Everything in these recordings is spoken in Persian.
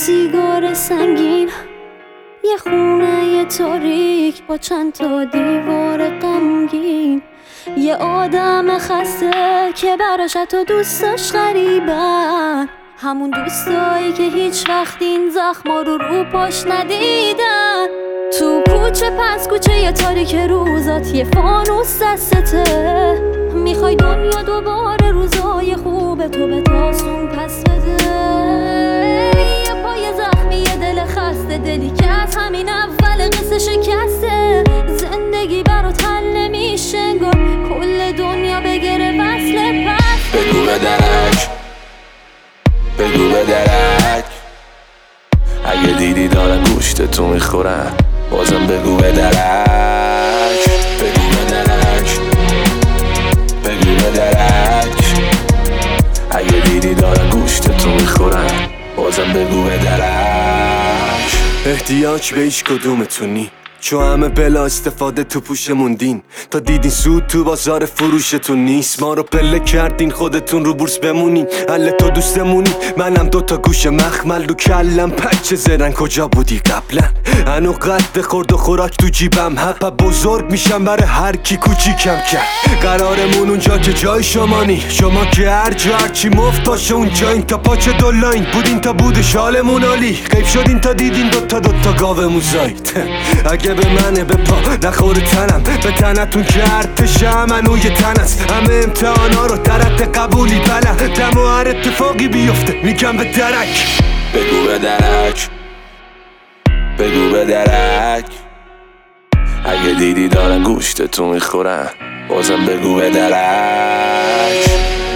سیگار سنگین، یه خونه تاریک با چند تا دیوار غمگین، یه آدم خسته که براش تو دوستاش غریبن، همون دوستایی که هیچ وقت این زخما رو پاش ندیدن. تو کوچه پس کوچه یه تاریک روزات یه فانوس دستته، میخوای دنیا دوباره روزای خوب تو به تاسون پس بده. یه پای زخمی یه دل خسته، دلی که از همین اول قصه شکسته. زندگی برات حل نمیشه انگار کل دنیا بگیره وصل پس. بگو به درک، بگو به درک، اگه دیدی دارن گوشت تو میخورن بازم بگو به درک. بگو به درک، بگو به درک، اگه دیدی دارن گوشت تو میخورن بازم بگو به درک. احتیاج به هیچ کدومتونی، چو همه بلا استفاده تو پوشمون دین، تا دیدین سود تو بازار فروشتون نیست. ما رو پله کردین خودتون رو بورس بمونین، حل تو دوستمونی منم دوتا گوش مخمل رو کلم. پچه زرن کجا بودی قبلا؟ هنو قد خورد و خوراک تو جیبم، حپا بزرگ میشم برای هر کی کوچیکم کرد. قرارمون اونجا که جای شما نی، شما که هر جا هرچی مفت باشه اونجا این. تا پاچه دولاین بودین تا بود شالمون عالی، غیب شدین تا دیدین دوتا گاومون زایید. اگه به منه به پا نخور تنم، به تنتون که ارتش همنوی تن است. همه امتحانا رو در حد قبولی بلدم و هر اتفاقی بیفته میگم به درک. بگو به درک، بگو به درک، اگه دیدی دارن گوشت تو میخورن بازم بگو به درک.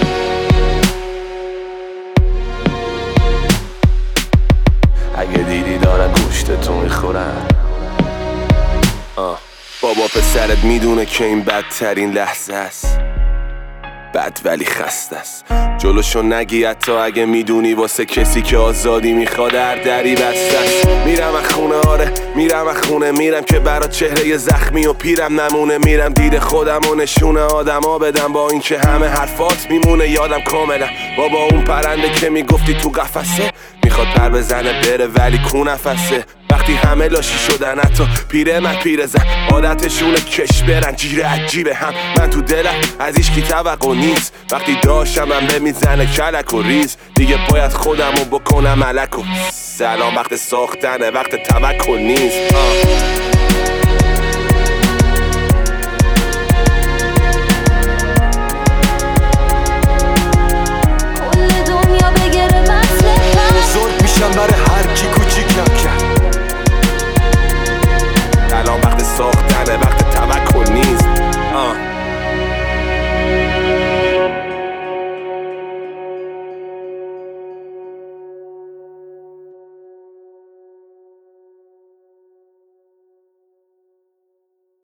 اگه دیدی دارن گوشت تو میخورن. بابا پسرت میدونه که این بدترین لحظه است، بد ولی خسته است. جلوشو نگی حتی اگه میدونی واسه کسی که آزادی میخواد هر دری بسته است. میرم از خونه، آره میرم از خونه، میرم که برا چهره زخمی و پیرم نمونه. میرم دید خودم و نشونه آدما بدم، با این که همه حرفات میمونه یادم کاملا. بابا اون پرنده که میگفتی تو قفسه میخواد پر بزنه بره ولی کو نفسه. وقتی همه لاشی شدن حتی پیره من پیره زن، عادتشونه کش برن جیره عجیبه هم. من تو دلم از ایشکی توقع نیست، وقتی داشتم من به میزنه کلک و ریز. دیگه باید خودمو بکنم ملک و سلام، وقت ساختنه وقت توکل نیست.